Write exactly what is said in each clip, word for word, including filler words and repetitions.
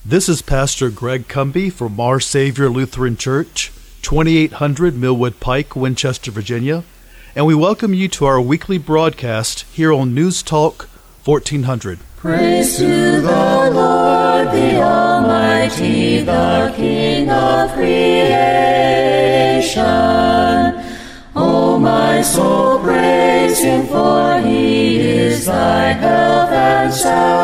This is Pastor Greg Cumby from Our Savior Lutheran Church, twenty-eight hundred Millwood Pike, Winchester, Virginia, and we welcome you to our weekly broadcast here on News Talk fourteen hundred. Praise to the Lord, the Almighty, the King of creation. O my soul, praise Him, for He is thy help and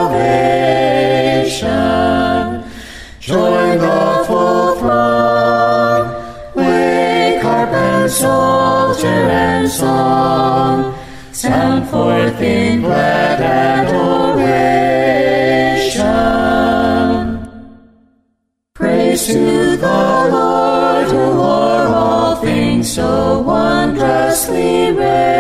salvation. Join the full throng, wake, harp and psalter and song, sound forth in glad adoration. Praise to the Lord, who o'er all things so wondrously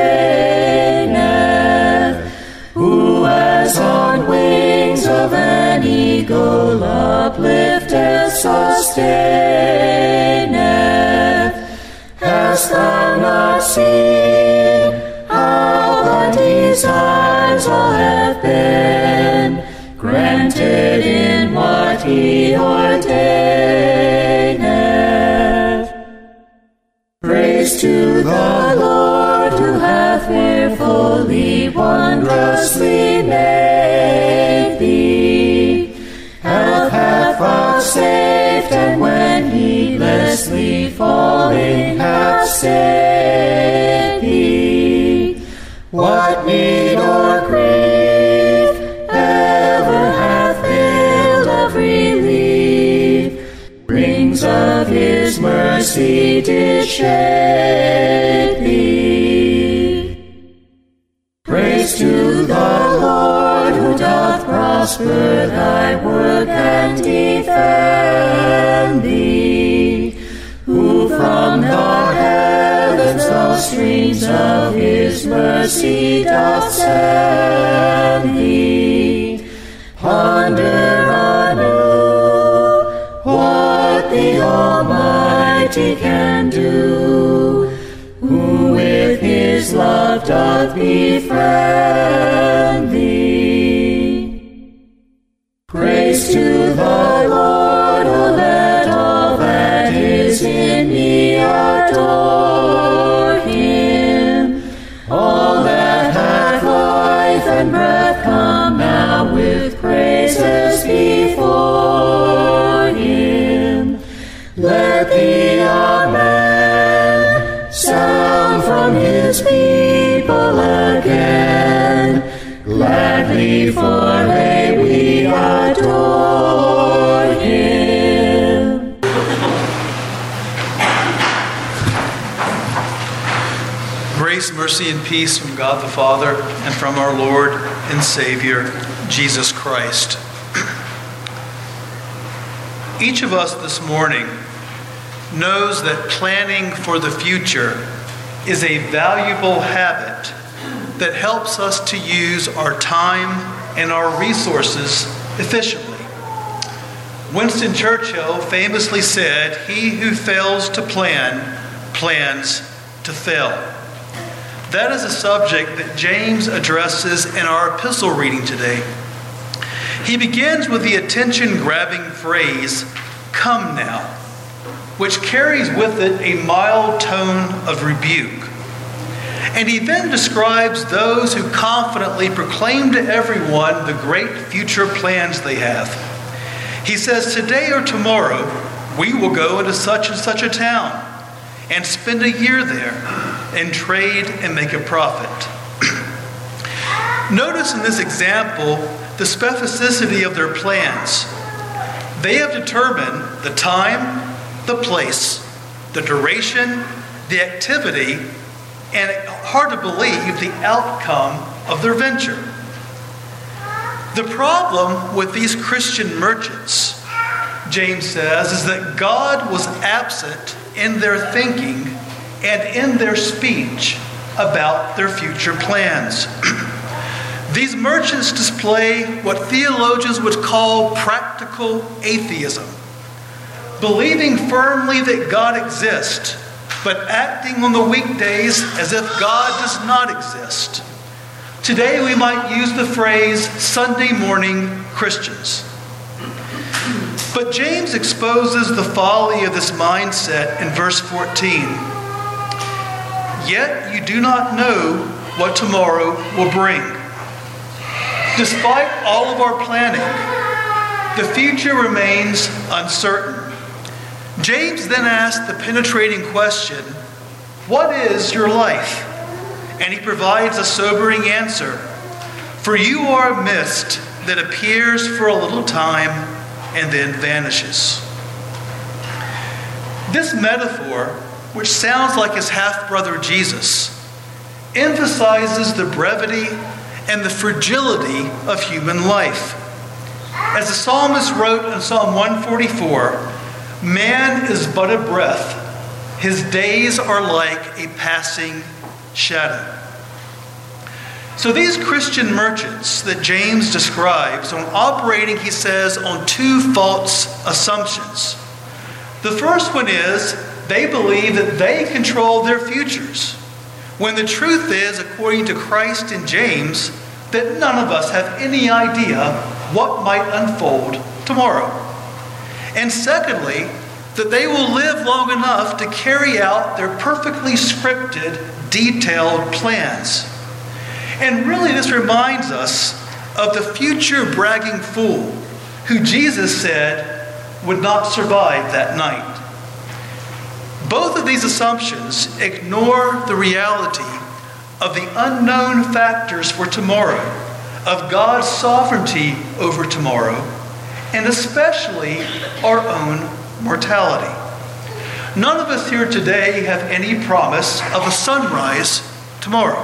reigneth, who as on wings of an eagle uplifteth, sustaineth. Hast thou not seen how the desires all have been granted in what He ordaineth? Praise to the Lord, who hath fearfully, wondrously made thee. Health hath vouchsafed, and when heedlessly falling hath saved thee. What need or grief ever hath failed of relief? Rings of His mercy did shade thee. Praise to the Lord, who doth prosper thy work and defend thee, who from the heavens the streams of His mercy doth send thee. Ponder anew what the Almighty can do, who with His love doth befriend thee. Praise to the Lord, O let all that is in me adore Him. All that hath life and breath, come now with praises before Him. Let the Amen sound from His people again. Gladly for hey we adore Him. Grace, mercy, and peace from God the Father and from our Lord and Savior, Jesus Christ. Each of us this morning knows that planning for the future is a valuable habit that helps us to use our time and our resources efficiently. Winston Churchill famously said, "He who fails to plan, plans to fail." That is a subject that James addresses in our epistle reading today. He begins with the attention-grabbing phrase, "Come now," which carries with it a mild tone of rebuke. And he then describes those who confidently proclaim to everyone the great future plans they have. He says, "Today or tomorrow, we will go into such and such a town and spend a year there and trade and make a profit." Notice in this example the specificity of their plans. They have determined the time, the place, the duration, the activity, and hard to believe the outcome of their venture. The problem with these Christian merchants, James says, is that God was absent in their thinking and in their speech about their future plans. These merchants display what theologians would call practical atheism, believing firmly that God exists, but acting on the weekdays as if God does not exist. Today we might use the phrase Sunday morning Christians. But James exposes the folly of this mindset in verse fourteen. Yet you do not know what tomorrow will bring. Despite all of our planning, the future remains uncertain. James then asks the penetrating question, what is your life? And he provides a sobering answer. For you are a mist that appears for a little time and then vanishes. This metaphor, which sounds like his half-brother Jesus, emphasizes the brevity and the fragility of human life. As the psalmist wrote in Psalm one forty-four, man is but a breath. His days are like a passing shadow. So these Christian merchants that James describes are operating, he says, on two false assumptions. The first one is they believe that they control their futures, when the truth is, according to Christ and James, that none of us have any idea what might unfold tomorrow. And secondly, that they will live long enough to carry out their perfectly scripted, detailed plans. And really this reminds us of the future bragging fool who Jesus said would not survive that night. Both of these assumptions ignore the reality of the unknown factors for tomorrow, of God's sovereignty over tomorrow, and especially our own mortality. None of us here today have any promise of a sunrise tomorrow.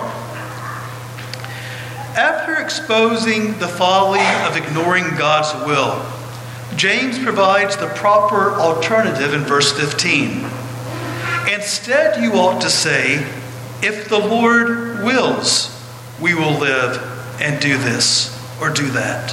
After exposing the folly of ignoring God's will, James provides the proper alternative in verse fifteen. Instead, you ought to say, if the Lord wills, we will live and do this or do that.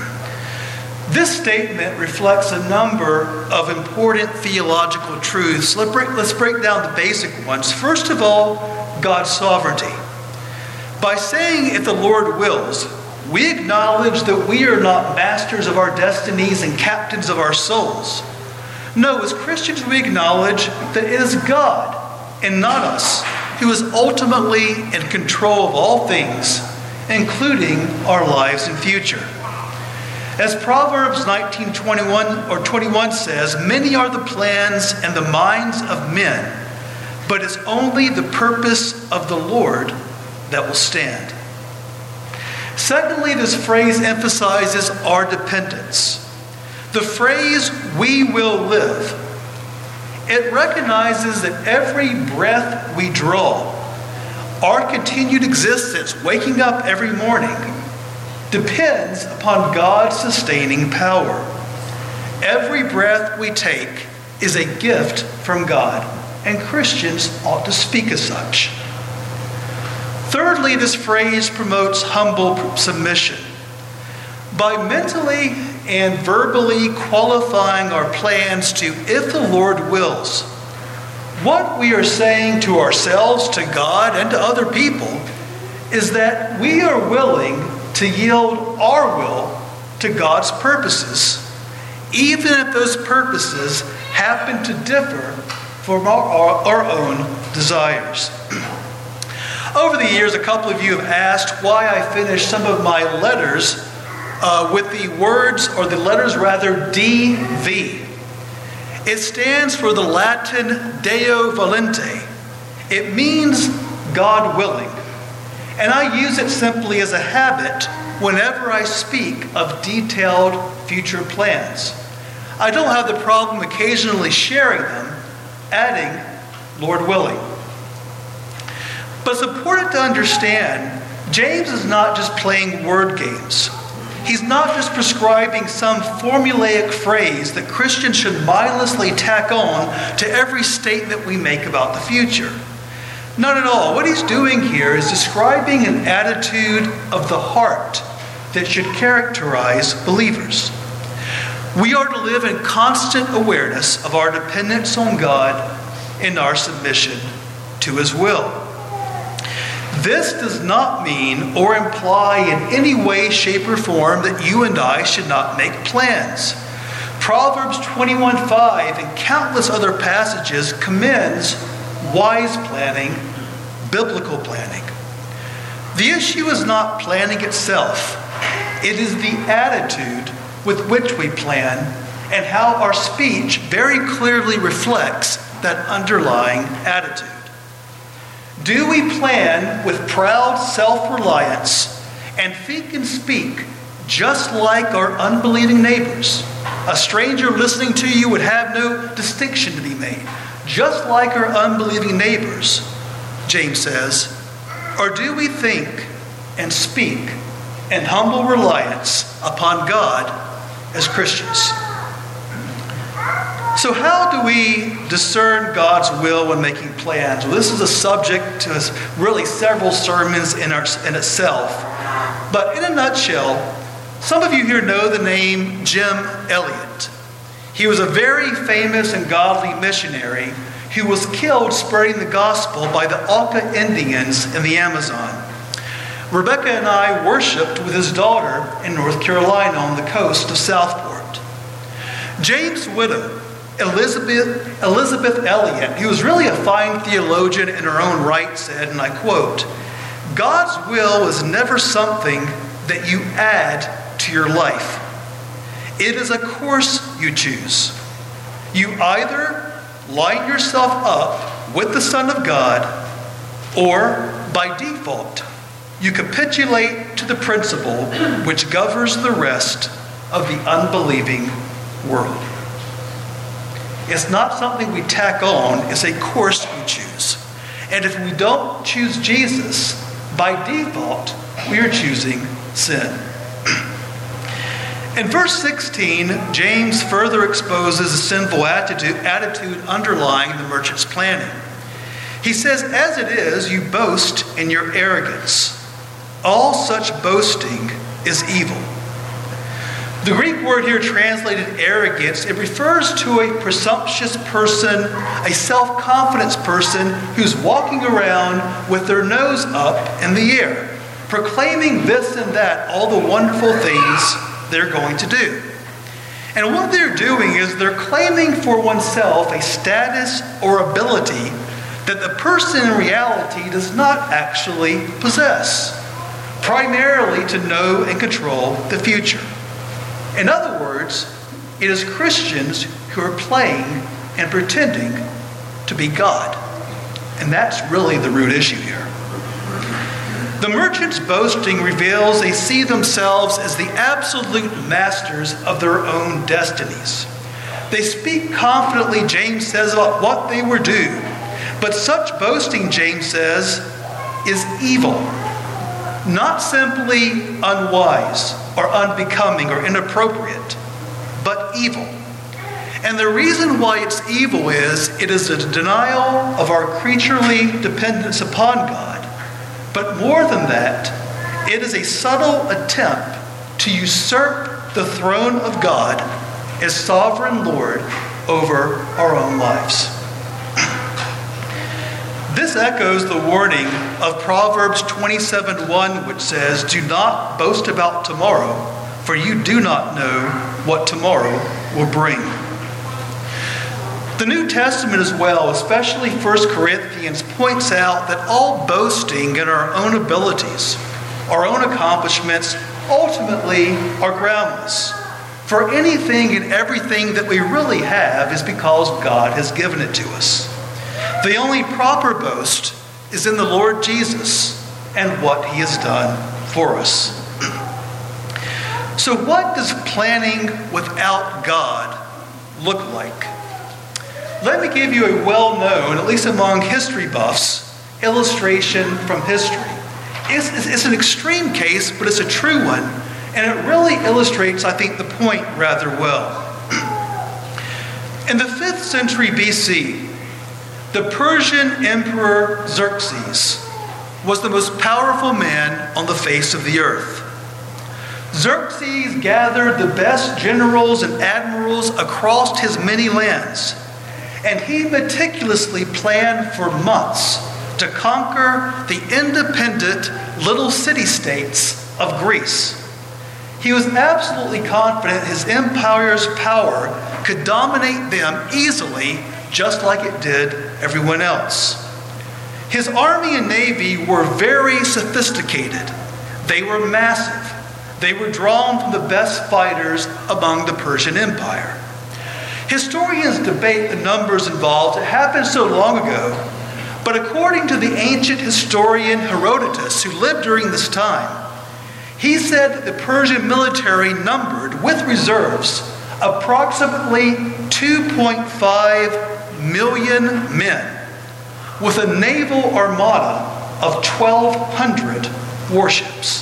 This statement reflects a number of important theological truths. Let's break, let's break down the basic ones. First of all, God's sovereignty. By saying, if the Lord wills, we acknowledge that we are not masters of our destinies and captains of our souls. No, as Christians, we acknowledge that it is God and not us who is ultimately in control of all things, including our lives and future. As Proverbs nineteen twenty-one or twenty-one says, many are the plans and the minds of men, but it's only the purpose of the Lord that will stand. Secondly, this phrase emphasizes our dependence. The phrase, we will live, it recognizes that every breath we draw, our continued existence, waking up every morning, depends upon God's sustaining power. Every breath we take is a gift from God, and Christians ought to speak as such. Thirdly, this phrase promotes humble submission. By mentally and verbally qualifying our plans to, if the Lord wills, what we are saying to ourselves, to God, and to other people is that we are willing to yield our will to God's purposes, even if those purposes happen to differ from our, our, our own desires. Over the years, a couple of you have asked why I finish some of my letters uh, with the words, or the letters rather, D V. It stands for the Latin Deo Volente. It means God willing. And I use it simply as a habit whenever I speak of detailed future plans. I don't have the problem occasionally sharing them, adding, Lord willing. But it's important to understand, James is not just playing word games. He's not just prescribing some formulaic phrase that Christians should mindlessly tack on to every statement we make about the future. Not at all. What he's doing here is describing an attitude of the heart that should characterize believers. We are to live in constant awareness of our dependence on God and our submission to His will. This does not mean or imply in any way, shape, or form that you and I should not make plans. Proverbs twenty-one five and countless other passages commends wise planning, biblical planning. The issue is not planning itself. It is the attitude with which we plan and how our speech very clearly reflects that underlying attitude. Do we plan with proud self-reliance and think and speak just like our unbelieving neighbors? A stranger listening to you would have no distinction to be made. Just like our unbelieving neighbors, James says. Or do we think and speak in humble reliance upon God as Christians? So how do we discern God's will when making plans? Well, this is a subject to really several sermons in, our, in itself. But in a nutshell, some of you here know the name Jim Elliot. He was a very famous and godly missionary who was killed spreading the gospel by the Auca Indians in the Amazon. Rebecca and I worshiped with his daughter in North Carolina on the coast of Southport. James' widow, Elizabeth, Elizabeth Elliot, who was really a fine theologian in her own right, said, and I quote, "God's will is never something that you add to your life. It is a course you choose. You either line yourself up with the Son of God, or by default, you capitulate to the principle which governs the rest of the unbelieving world." It's not something we tack on, it's a course we choose. And if we don't choose Jesus, by default, we are choosing sin. In verse sixteen, James further exposes the sinful attitude, attitude underlying the merchant's planning. He says, "As it is, you boast in your arrogance. All such boasting is evil." The Greek word here translated arrogance, it refers to a presumptuous person, a self-confidence person who's walking around with their nose up in the air, proclaiming this and that, all the wonderful things they're going to do. And what they're doing is they're claiming for oneself a status or ability that the person in reality does not actually possess, primarily to know and control the future. In other words, it is Christians who are playing and pretending to be God. And that's really the root issue here. The merchant's boasting reveals they see themselves as the absolute masters of their own destinies. They speak confidently, James says, about what they were due. But such boasting, James says, is evil. Not simply unwise or unbecoming or inappropriate, but evil. And the reason why it's evil is it is a denial of our creaturely dependence upon God. But more than that, it is a subtle attempt to usurp the throne of God as sovereign Lord over our own lives. This echoes the warning of Proverbs twenty-seven one, which says, "Do not boast about tomorrow, for you do not know what tomorrow will bring." The New Testament as well, especially First Corinthians, points out that all boasting in our own abilities, our own accomplishments, ultimately are groundless. For anything and everything that we really have is because God has given it to us. The only proper boast is in the Lord Jesus and what he has done for us. So what does planning without God look like? Let me give you a well-known, at least among history buffs, illustration from history. It's, it's, it's an extreme case, but it's a true one, and it really illustrates, I think, the point rather well. In the fifth century B C, the Persian Emperor Xerxes was the most powerful man on the face of the earth. Xerxes gathered the best generals and admirals across his many lands, and he meticulously planned for months to conquer the independent little city-states of Greece. He was absolutely confident his empire's power could dominate them easily, just like it did everyone else. His army and navy were very sophisticated. They were massive. They were drawn from the best fighters among the Persian Empire. Historians debate the numbers involved. It happened so long ago, but according to the ancient historian Herodotus, who lived during this time, he said that the Persian military numbered, with reserves, approximately two point five million men, with a naval armada of twelve hundred warships.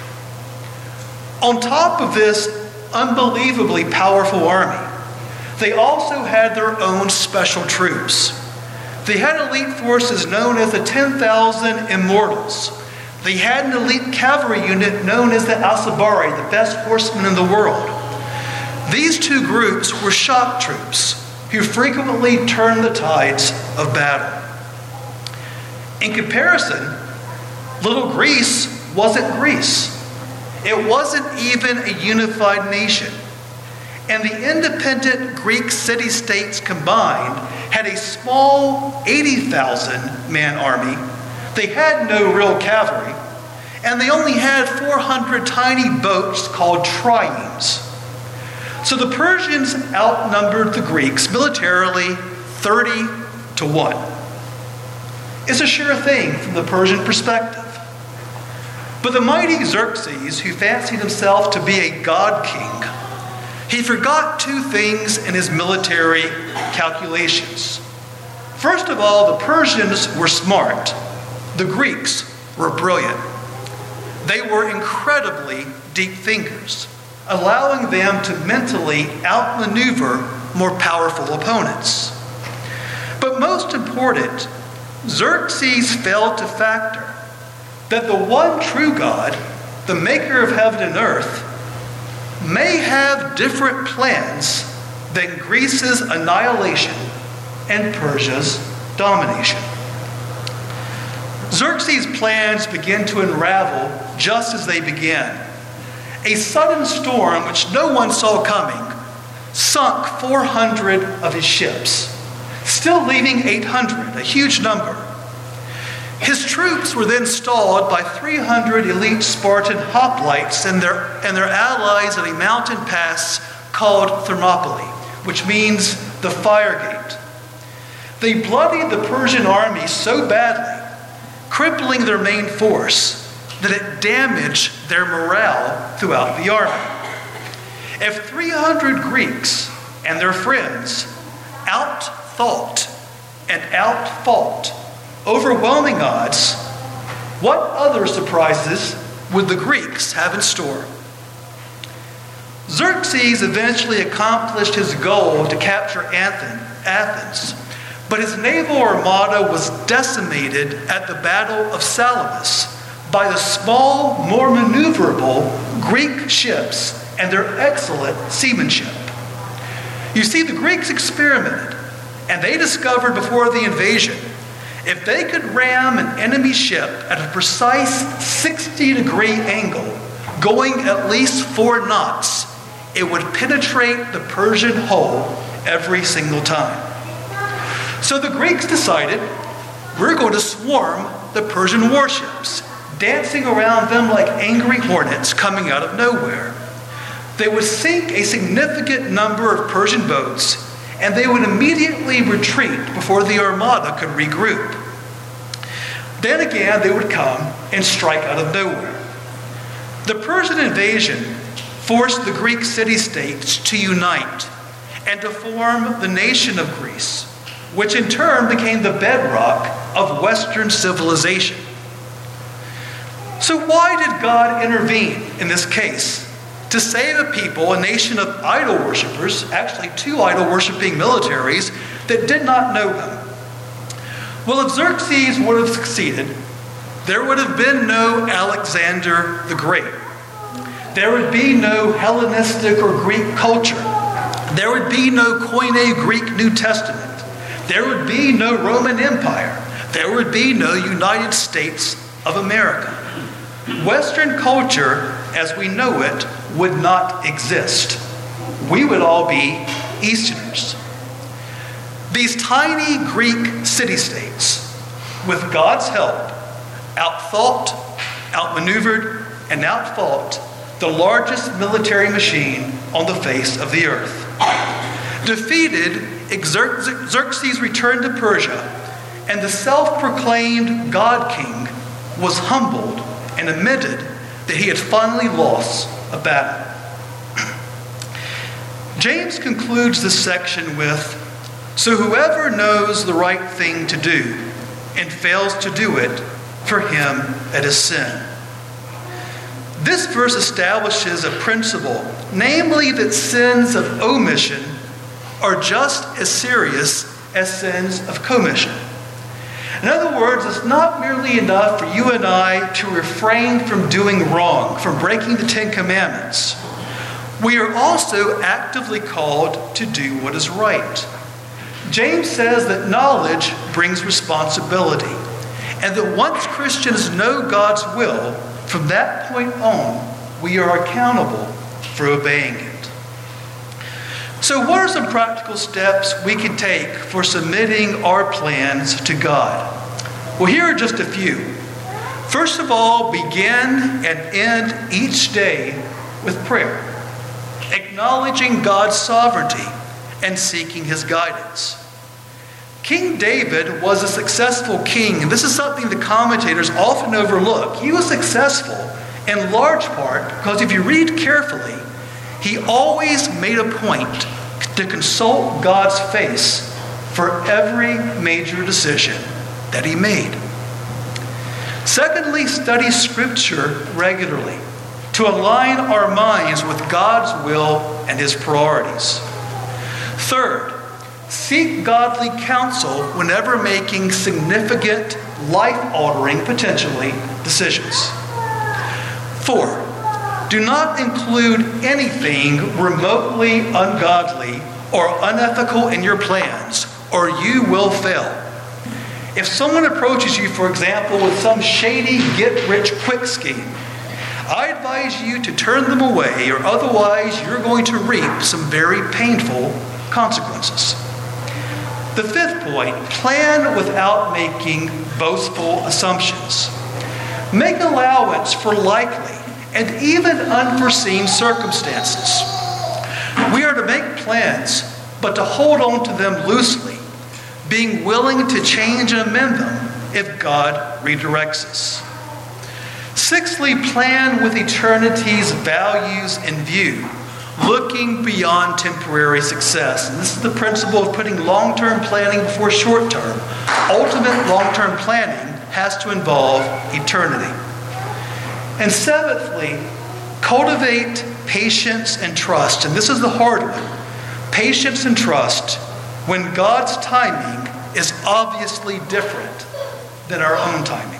On top of this unbelievably powerful army, they also had their own special troops. They had elite forces known as the ten thousand Immortals. They had an elite cavalry unit known as the Alcibiades, the best horsemen in the world. These two groups were shock troops who frequently turned the tides of battle. In comparison, little Greece wasn't Greece. It wasn't even a unified nation. And the independent Greek city-states combined had a small eighty thousand man army. They had no real cavalry, and they only had four hundred tiny boats called triremes. So the Persians outnumbered the Greeks militarily thirty to one. It's a sure thing from the Persian perspective. But the mighty Xerxes, who fancied himself to be a god king, he forgot two things in his military calculations. First of all, the Persians were smart. The Greeks were brilliant. They were incredibly deep thinkers, allowing them to mentally outmaneuver more powerful opponents. But most important, Xerxes failed to factor that the one true God, the maker of heaven and earth, may have different plans than Greece's annihilation and Persia's domination. Xerxes' plans began to unravel just as they began. A sudden storm, which no one saw coming, sunk four hundred of his ships, still leaving eight hundred, a huge number. His troops were then stalled by three hundred elite Spartan hoplites and their, and their allies at a mountain pass called Thermopylae, which means the fire gate. They bloodied the Persian army so badly, crippling their main force, that it damaged their morale throughout the army. If three hundred Greeks and their friends outthought and outfought overwhelming odds, what other surprises would the Greeks have in store? Xerxes eventually accomplished his goal to capture Athens, but his naval armada was decimated at the Battle of Salamis by the small, more maneuverable Greek ships and their excellent seamanship. You see, the Greeks experimented, and they discovered before the invasion, if they could ram an enemy ship at a precise sixty degree angle, going at least four knots, it would penetrate the Persian hull every single time. So the Greeks decided, we're going to swarm the Persian warships, dancing around them like angry hornets coming out of nowhere. They would sink a significant number of Persian boats, and they would immediately retreat before the armada could regroup. Then again, they would come and strike out of nowhere. The Persian invasion forced the Greek city-states to unite and to form the nation of Greece, which in turn became the bedrock of Western civilization. So why did God intervene in this case? To save a people, a nation of idol worshippers, actually two idol-worshipping militaries that did not know him. Well, if Xerxes would have succeeded, there would have been no Alexander the Great. There would be no Hellenistic or Greek culture. There would be no Koine Greek New Testament. There would be no Roman Empire. There would be no United States of America. Western culture as we know it would not exist. We would all be Easterners. These tiny Greek city-states, with God's help, outthought, outmaneuvered, and outfought the largest military machine on the face of the earth. Defeated, Xerxes returned to Persia, and the self-proclaimed God King was humbled and admitted that he had finally lost a battle. James concludes this section with, "So whoever knows the right thing to do and fails to do it, for him it is sin." This verse establishes a principle, namely that sins of omission are just as serious as sins of commission. In other words, it's not merely enough for you and I to refrain from doing wrong, from breaking the Ten Commandments. We are also actively called to do what is right. James says that knowledge brings responsibility, and that once Christians know God's will, from that point on, we are accountable for obeying it. So what are some practical steps we can take for submitting our plans to God? Well, here are just a few. First of all, begin and end each day with prayer, acknowledging God's sovereignty and seeking his guidance. King David was a successful king, and this is something the commentators often overlook. He was successful in large part because if you read carefully, he always made a point to consult God's face for every major decision that he made. Secondly, study Scripture regularly to align our minds with God's will and his priorities. Third, seek godly counsel whenever making significant, life-altering, potentially, decisions. Four, do not include anything remotely ungodly or unethical in your plans, or you will fail. If someone approaches you, for example, with some shady get-rich-quick scheme, I advise you to turn them away, or otherwise you're going to reap some very painful consequences. The fifth point, plan without making boastful assumptions. Make allowance for likely and even unforeseen circumstances. We are to make plans, but to hold on to them loosely, being willing to change and amend them if God redirects us. Sixthly, plan with eternity's values in view, looking beyond temporary success. And this is the principle of putting long-term planning before short-term. Ultimate long-term planning has to involve eternity. And seventhly, cultivate patience and trust. And this is the hard one. Patience and trust when God's timing is obviously different than our own timing.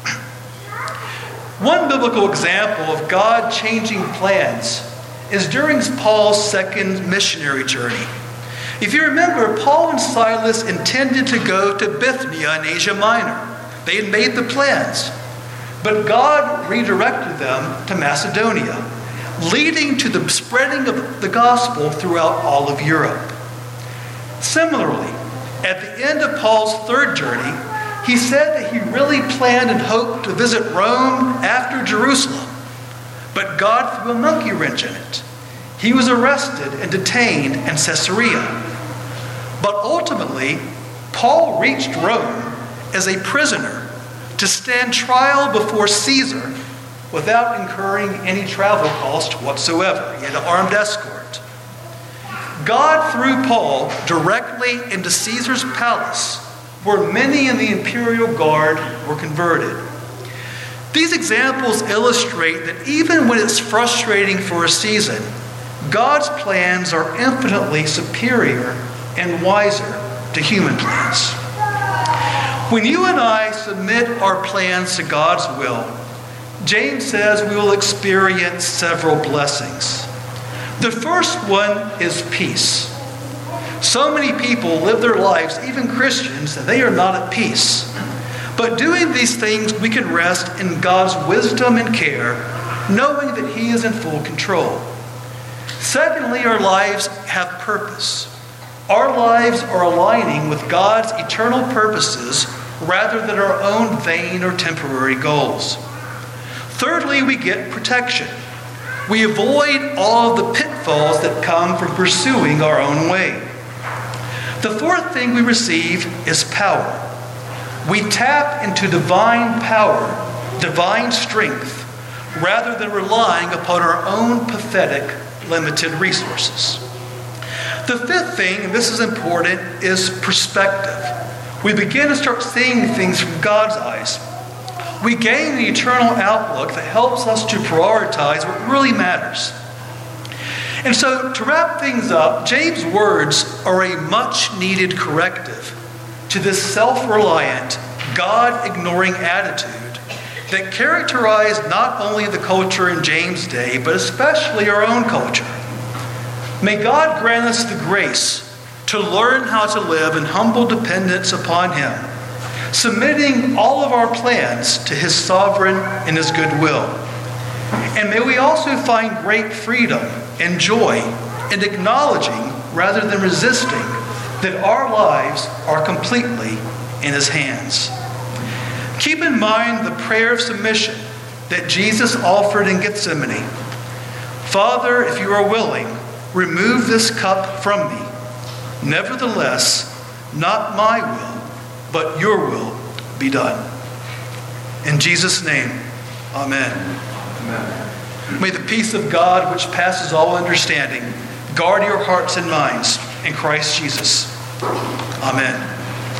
One biblical example of God changing plans is during Paul's second missionary journey. If you remember, Paul and Silas intended to go to Bithynia in Asia Minor. They had made the plans. But God redirected them to Macedonia, leading to the spreading of the gospel throughout all of Europe. Similarly, at the end of Paul's third journey, he said that he really planned and hoped to visit Rome after Jerusalem, but God threw a monkey wrench in it. He was arrested and detained in Caesarea. But ultimately, Paul reached Rome as a prisoner to stand trial before Caesar without incurring any travel cost whatsoever. He had an armed escort. God threw Paul directly into Caesar's palace, where many in the imperial guard were converted. These examples illustrate that even when it's frustrating for a season, God's plans are infinitely superior and wiser to human plans. When you and I submit our plans to God's will, James says we will experience several blessings. The first one is peace. So many people live their lives, even Christians, and they are not at peace. But doing these things, we can rest in God's wisdom and care knowing that He is in full control. Secondly, our lives have purpose. Our lives are aligning with God's eternal purposes rather than our own vain or temporary goals. Thirdly, we get protection. We avoid all of the pitfalls that come from pursuing our own way. The fourth thing we receive is power. We tap into divine power, divine strength, rather than relying upon our own pathetic, limited resources. The fifth thing, and this is important, is perspective. We begin to start seeing things from God's eyes. We gain the eternal outlook that helps us to prioritize what really matters. And so, to wrap things up, James' words are a much-needed corrective to this self-reliant, God-ignoring attitude that characterized not only the culture in James' day, but especially our own culture. May God grant us the grace to learn how to live in humble dependence upon Him, submitting all of our plans to His sovereign and His good will. And may we also find great freedom and joy in acknowledging rather than resisting that our lives are completely in His hands. Keep in mind the prayer of submission that Jesus offered in Gethsemane. Father, if you are willing, remove this cup from me. Nevertheless, not my will, but your will be done. In Jesus' name, amen. Amen. May the peace of God, which passes all understanding, guard your hearts and minds in Christ Jesus. Amen.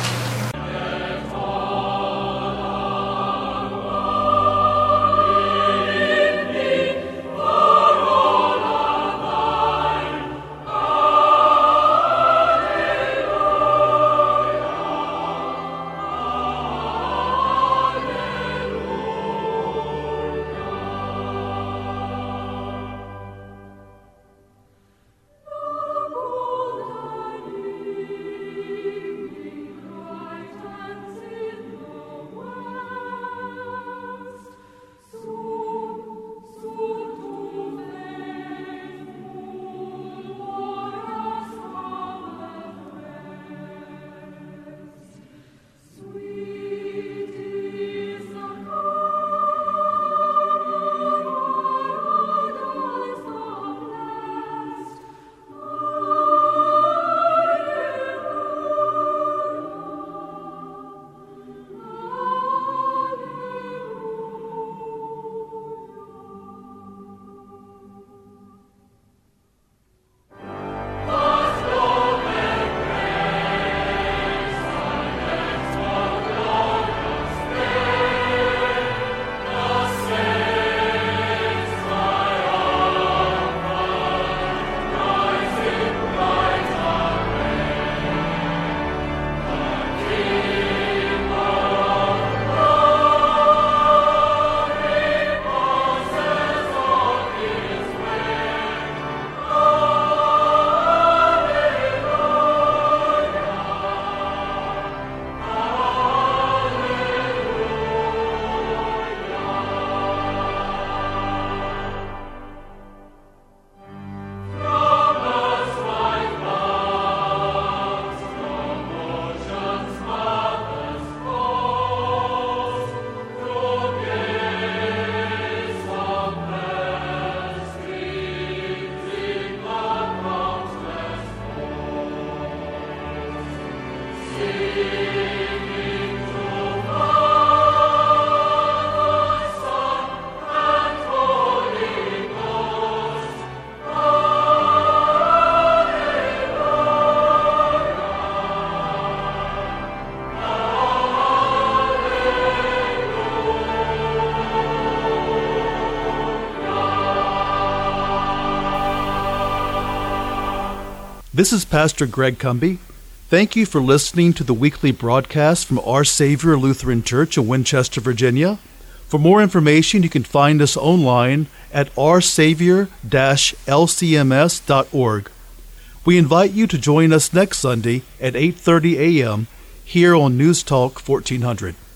This is Pastor Greg Cumby. Thank you for listening to the weekly broadcast from Our Savior Lutheran Church in Winchester, Virginia. For more information, you can find us online at our savior dash l c m s dot org. We invite you to join us next Sunday at eight thirty a.m. here on News Talk fourteen hundred.